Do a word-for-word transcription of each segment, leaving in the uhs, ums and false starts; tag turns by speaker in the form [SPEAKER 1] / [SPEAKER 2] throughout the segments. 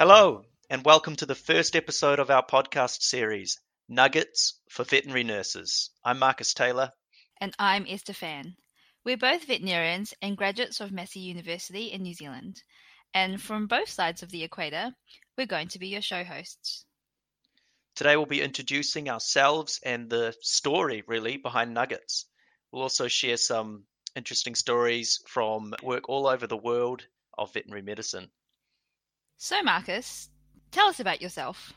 [SPEAKER 1] Hello, and welcome to the first episode of our podcast series, Nuggets for Veterinary Nurses. I'm Marcus Taylor.
[SPEAKER 2] And I'm Esther Fan. We're both veterinarians and graduates of Massey University in New Zealand. And from both sides of the equator, we're going to be your show hosts.
[SPEAKER 1] Today we'll be introducing ourselves and the story, really, behind Nuggets. We'll also share some interesting stories from work all over the world of veterinary medicine.
[SPEAKER 2] So, Marcus, tell us about yourself.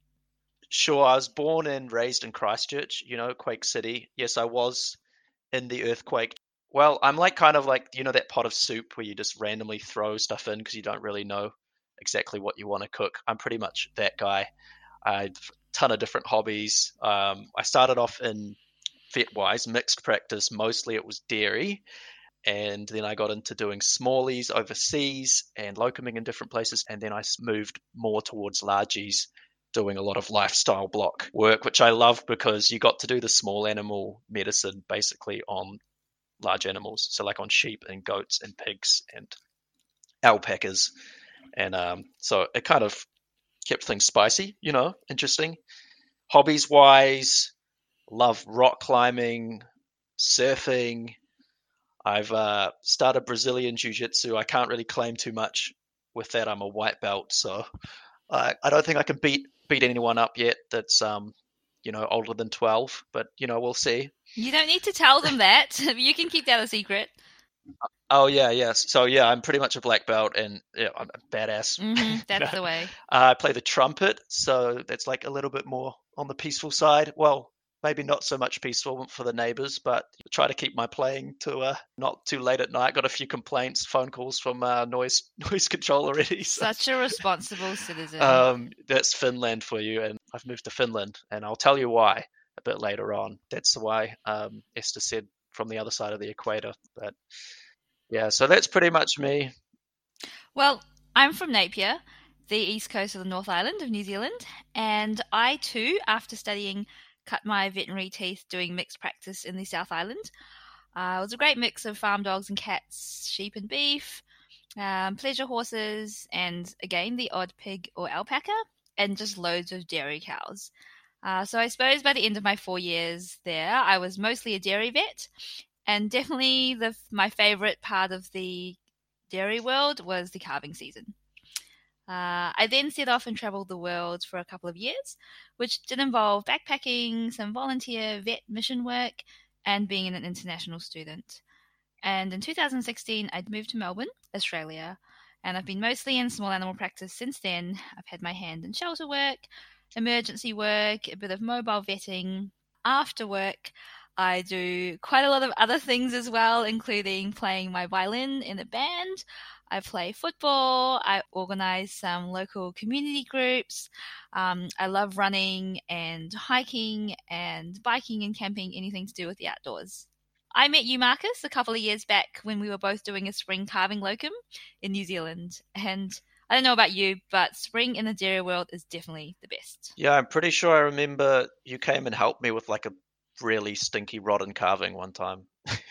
[SPEAKER 1] Sure, I was born and raised in Christchurch, you know, Quake City. Yes, I was in the earthquake. Well, I'm like kind of like, you know, that pot of soup where you just randomly throw stuff in because you don't really know exactly what you want to cook. I'm pretty much that guy. I had a ton of different hobbies. Um, I started off in vet-wise, mixed practice. Mostly it was dairy. And then I got into doing smallies overseas and locuming in different places. And then I moved more towards largies, doing a lot of lifestyle block work, which I loved because you got to do the small animal medicine basically on large animals. So like on sheep and goats and pigs and alpacas. And um, so it kind of kept things spicy, you know, interesting. Hobbies wise, love rock climbing, surfing. I've uh, started Brazilian Jiu-Jitsu. I can't really claim too much with that. I'm a white belt, so I, I don't think I can beat beat anyone up yet that's um you know older than twelve. But you know we'll see.
[SPEAKER 2] You don't need to tell them that. You can keep that a secret.
[SPEAKER 1] Oh yeah, yes. So yeah, I'm pretty much a black belt, and yeah, I'm a badass.
[SPEAKER 2] Mm-hmm, that's
[SPEAKER 1] you know?
[SPEAKER 2] the way.
[SPEAKER 1] Uh, I play the trumpet, so that's like a little bit more on the peaceful side. Well, maybe not so much peaceful for the neighbors, but try to keep my playing to uh, not too late at night. Got a few complaints, phone calls from uh, noise noise control already. So.
[SPEAKER 2] Such a responsible citizen.
[SPEAKER 1] Um, that's Finland for you, and I've moved to Finland, and I'll tell you why a bit later on. That's why um, Esther said from the other side of the equator. But yeah, so that's pretty much me.
[SPEAKER 2] Well, I'm from Napier, the east coast of the North Island of New Zealand, and I too, after studying, cut my veterinary teeth doing mixed practice in the South Island. Uh, it was a great mix of farm dogs and cats, sheep and beef, um, pleasure horses, and again, the odd pig or alpaca, and just loads of dairy cows. Uh, so I suppose by the end of my four years there, I was mostly a dairy vet, and definitely the my favourite part of the dairy world was the calving season. Uh, I then set off and travelled the world for a couple of years, which did involve backpacking, some volunteer vet mission work, and being an international student. And in two thousand sixteen, I'd moved to Melbourne, Australia, and I've been mostly in small animal practice since then. I've had my hand in shelter work, emergency work, a bit of mobile vetting. After work, I do quite a lot of other things as well, including playing my violin in a band. I play football. I organise some local community groups. Um, I love running and hiking and biking and camping, anything to do with the outdoors. I met you, Marcus, a couple of years back when we were both doing a spring calving locum in New Zealand. And I don't know about you, but spring in the dairy world is definitely the best.
[SPEAKER 1] Yeah, I'm pretty sure I remember you came and helped me with like a really stinky rotten calving one time.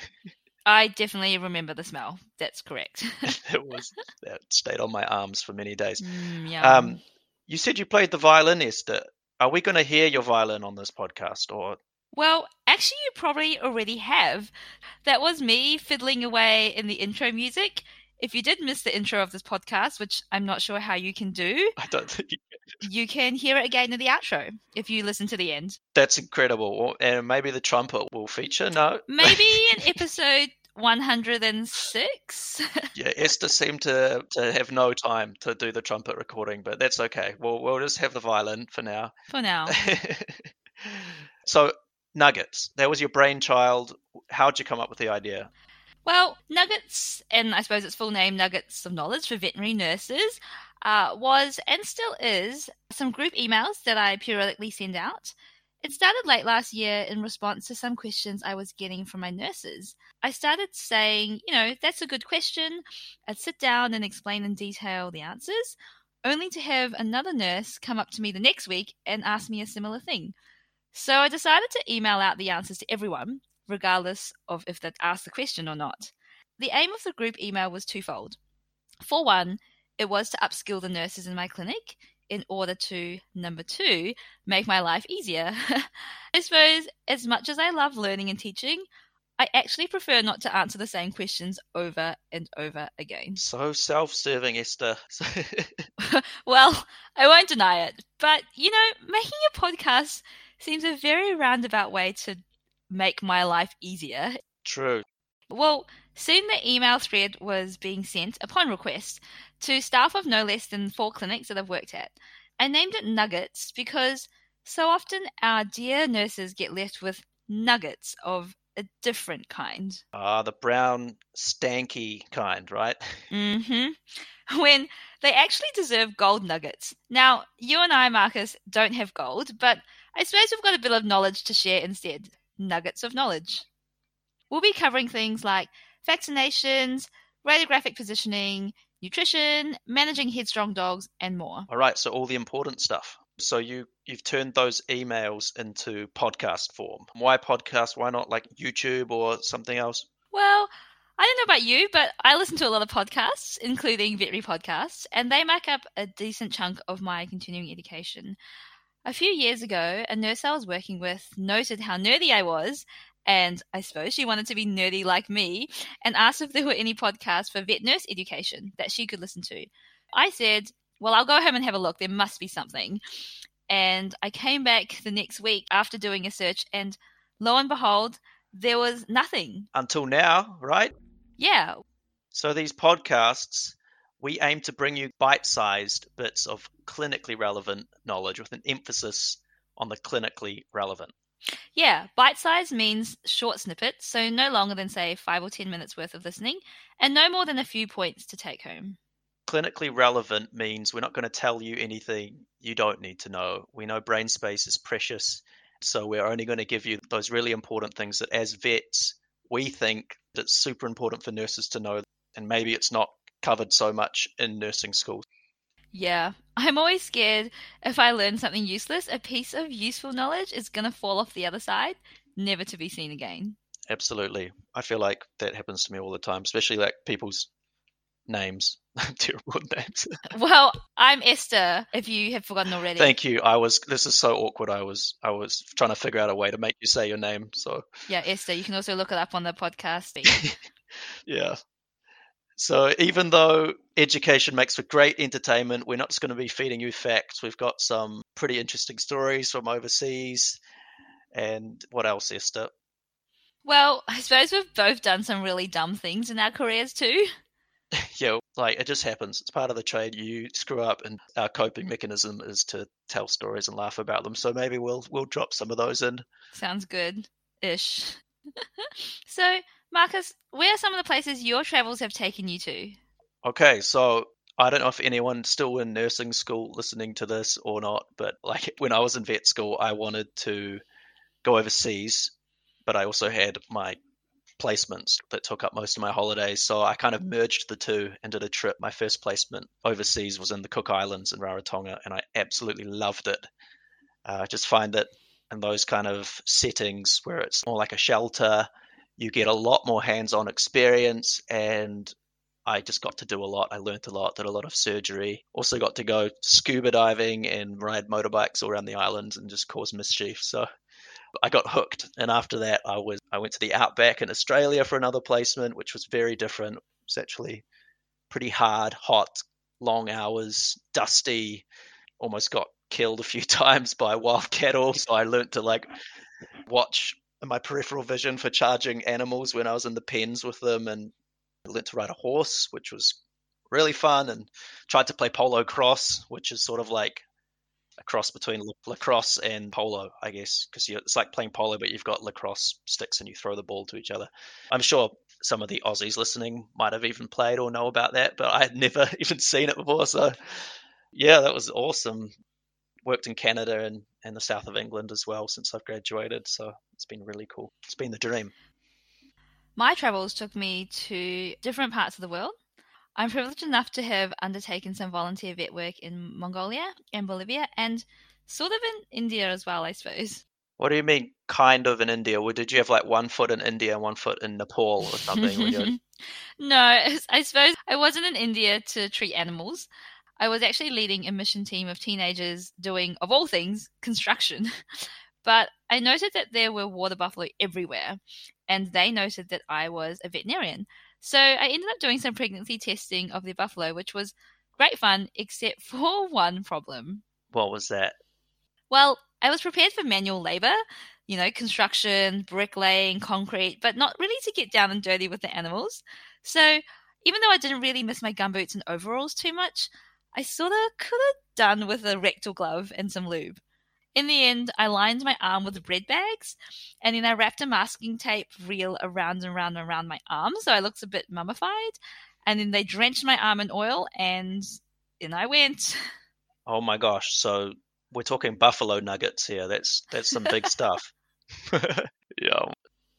[SPEAKER 2] I definitely remember the smell. That's correct.
[SPEAKER 1] It was that stayed on my arms for many days.
[SPEAKER 2] Mm, yum.
[SPEAKER 1] Um, you said you played the violin, Esther. Are we going to hear your violin on this podcast, or?
[SPEAKER 2] Well, actually, you probably already have. That was me fiddling away in the intro music. If you did miss the intro of this podcast, which I'm not sure how you can do,
[SPEAKER 1] I don't think you can.
[SPEAKER 2] You can hear it again in the outro if you listen to the end.
[SPEAKER 1] That's incredible. And maybe the trumpet will feature. No,
[SPEAKER 2] maybe in episode one hundred six.
[SPEAKER 1] Yeah, Esther seemed to, to have no time to do the trumpet recording, but that's okay. We'll we'll just have the violin for now.
[SPEAKER 2] For now.
[SPEAKER 1] So, Nuggets, that was your brainchild. How'd you come up with the idea?
[SPEAKER 2] Well, Nuggets, and I suppose its full name, Nuggets of Knowledge for Veterinary Nurses, uh, was and still is some group emails that I periodically send out. It started late last year in response to some questions I was getting from my nurses. I started saying, you know, that's a good question. I'd sit down and explain in detail the answers, only to have another nurse come up to me the next week and ask me a similar thing. So I decided to email out the answers to everyone, regardless of if they'd asked the question or not. The aim of the group email was twofold. For one, it was to upskill the nurses in my clinic in order to, number two, make my life easier. I suppose as much as I love learning and teaching, I actually prefer not to answer the same questions over and over again.
[SPEAKER 1] So self-serving, Esther.
[SPEAKER 2] Well, I won't deny it, but you know, making a podcast seems a very roundabout way to make my life easier.
[SPEAKER 1] True.
[SPEAKER 2] Well, soon the email thread was being sent upon request to staff of no less than four clinics that I've worked at. I named it Nuggets because so often our dear nurses get left with nuggets of a different kind.
[SPEAKER 1] Ah, the brown, stanky kind, right?
[SPEAKER 2] Mm-hmm. When they actually deserve gold nuggets. Now, you and I, Marcus, don't have gold, but I suppose we've got a bit of knowledge to share instead. Nuggets of knowledge. We'll be covering things like vaccinations, radiographic positioning, nutrition, managing headstrong dogs, and more.
[SPEAKER 1] All right, so all the important stuff. So you, you've turned those emails into podcast form. Why podcast? Why not like YouTube or something else?
[SPEAKER 2] Well, I don't know about you, but I listen to a lot of podcasts, including veterinary podcasts, and they make up a decent chunk of my continuing education. A few years ago, a nurse I was working with noted how nerdy I was, and I suppose she wanted to be nerdy like me, and asked if there were any podcasts for vet nurse education that she could listen to. I said, well, I'll go home and have a look. There must be something. And I came back the next week after doing a search, and lo and behold, there was nothing.
[SPEAKER 1] Until now, right?
[SPEAKER 2] Yeah.
[SPEAKER 1] So these podcasts, we aim to bring you bite-sized bits of clinically relevant knowledge with an emphasis on the clinically relevant.
[SPEAKER 2] Yeah, bite-sized means short snippets, so no longer than, say, five or ten minutes worth of listening, and no more than a few points to take home.
[SPEAKER 1] Clinically relevant means we're not going to tell you anything you don't need to know. We know brain space is precious, so we're only going to give you those really important things that as vets, we think it's super important for nurses to know, and maybe it's not covered so much in nursing school.
[SPEAKER 2] Yeah, I'm always scared if I learn something useless, a piece of useful knowledge is going to fall off the other side, never to be seen again.
[SPEAKER 1] Absolutely. I feel like that happens to me all the time, especially like people's names, terrible names.
[SPEAKER 2] Well, I'm Esther, if you have forgotten already.
[SPEAKER 1] Thank you. I was, this is so awkward. I was, I was trying to figure out a way to make you say your name. So
[SPEAKER 2] yeah, Esther, you can also look it up on the podcast.
[SPEAKER 1] Yeah. So even though education makes for great entertainment, we're not just going to be feeding you facts. We've got some pretty interesting stories from overseas. And what else, Esther?
[SPEAKER 2] Well, I suppose we've both done some really dumb things in our careers too.
[SPEAKER 1] Yeah, like it just happens. It's part of the trade. You screw up, and our coping mechanism is to tell stories and laugh about them. So maybe we'll we'll drop some of those in.
[SPEAKER 2] Sounds good-ish. So, Marcus, where are some of the places your travels have taken you to?
[SPEAKER 1] Okay, so I don't know if anyone's still in nursing school listening to this or not, but like when I was in vet school, I wanted to go overseas, but I also had my placements that took up most of my holidays. So I kind of merged the two and did a trip. My first placement overseas was in the Cook Islands in Rarotonga, and I absolutely loved it. Uh, I just find that in those kind of settings where it's more like a shelter, you get a lot more hands-on experience, and I just got to do a lot. I learned a lot, did a lot of surgery. Also got to go scuba diving and ride motorbikes all around the islands and just cause mischief. So I got hooked, and after that, I was I went to the outback in Australia for another placement, which was very different. It was actually pretty hard, hot, long hours, dusty. Almost got killed a few times by wild cattle. So I learned to like watch my peripheral vision for charging animals when I was in the pens with them, and I learned to ride a horse, which was really fun, and tried to play polo cross, which is sort of like a cross between lacrosse and polo, I guess, because it's like playing polo, but you've got lacrosse sticks and you throw the ball to each other. I'm sure some of the Aussies listening might have even played or know about that, but I had never even seen it before. So yeah, that was awesome. Worked in Canada and, and the south of England as well since I've graduated. So it's been really cool. It's been the dream.
[SPEAKER 2] My travels took me to different parts of the world. I'm privileged enough to have undertaken some volunteer vet work in Mongolia and Bolivia, and sort of in India as well, I suppose.
[SPEAKER 1] What do you mean, kind of in India? Or did you have like one foot in India and one foot in Nepal or something? When you're...
[SPEAKER 2] No, I suppose I wasn't in India to treat animals. I was actually leading a mission team of teenagers doing, of all things, construction. But I noted that there were water buffalo everywhere, and they noted that I was a veterinarian. So I ended up doing some pregnancy testing of the buffalo, which was great fun, except for one problem.
[SPEAKER 1] What was that?
[SPEAKER 2] Well, I was prepared for manual labor, you know, construction, bricklaying, concrete, but not really to get down and dirty with the animals. So even though I didn't really miss my gumboots and overalls too much, I sort of could have done with a rectal glove and some lube. In the end, I lined my arm with bread bags, and then I wrapped a masking tape reel around and around and around my arm so I looked a bit mummified. And then they drenched my arm in oil, and in I went.
[SPEAKER 1] Oh my gosh! So we're talking buffalo nuggets here. That's that's some big stuff. Yeah.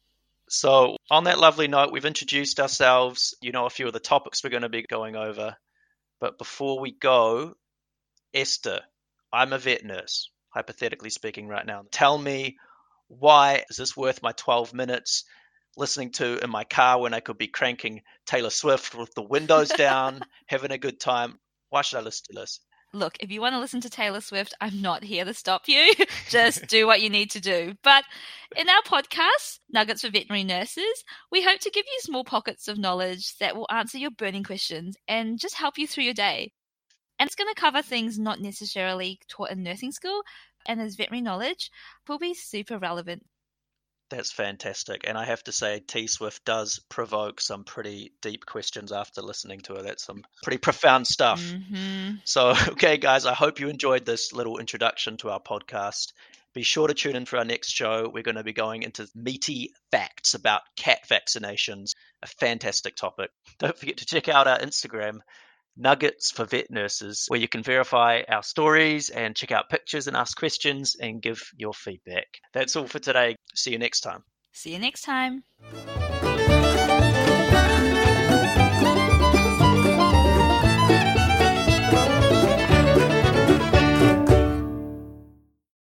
[SPEAKER 1] So on that lovely note, we've introduced ourselves. You know a few of the topics we're going to be going over. But before we go, Esther, I'm a vet nurse, hypothetically speaking right now. Tell me, why is this worth my twelve minutes listening to in my car when I could be cranking Taylor Swift with the windows down, having a good time? Why should I listen to this?
[SPEAKER 2] Look, if you want to listen to Taylor Swift, I'm not here to stop you. Just do what you need to do. But in our podcast, Nuggets for Veterinary Nurses, we hope to give you small pockets of knowledge that will answer your burning questions and just help you through your day. And it's going to cover things not necessarily taught in nursing school, and as veterinary knowledge will be super relevant.
[SPEAKER 1] That's fantastic. And I have to say, T Swift does provoke some pretty deep questions after listening to her. That's some pretty profound stuff.
[SPEAKER 2] Mm-hmm.
[SPEAKER 1] So, okay, guys, I hope you enjoyed this little introduction to our podcast. Be sure to tune in for our next show. We're going to be going into meaty facts about cat vaccinations, a fantastic topic. Don't forget to check out our Instagram, Nuggets for Vet Nurses, where you can verify our stories and check out pictures and ask questions and give your feedback. That's all for today. See you next time.
[SPEAKER 2] See you next time.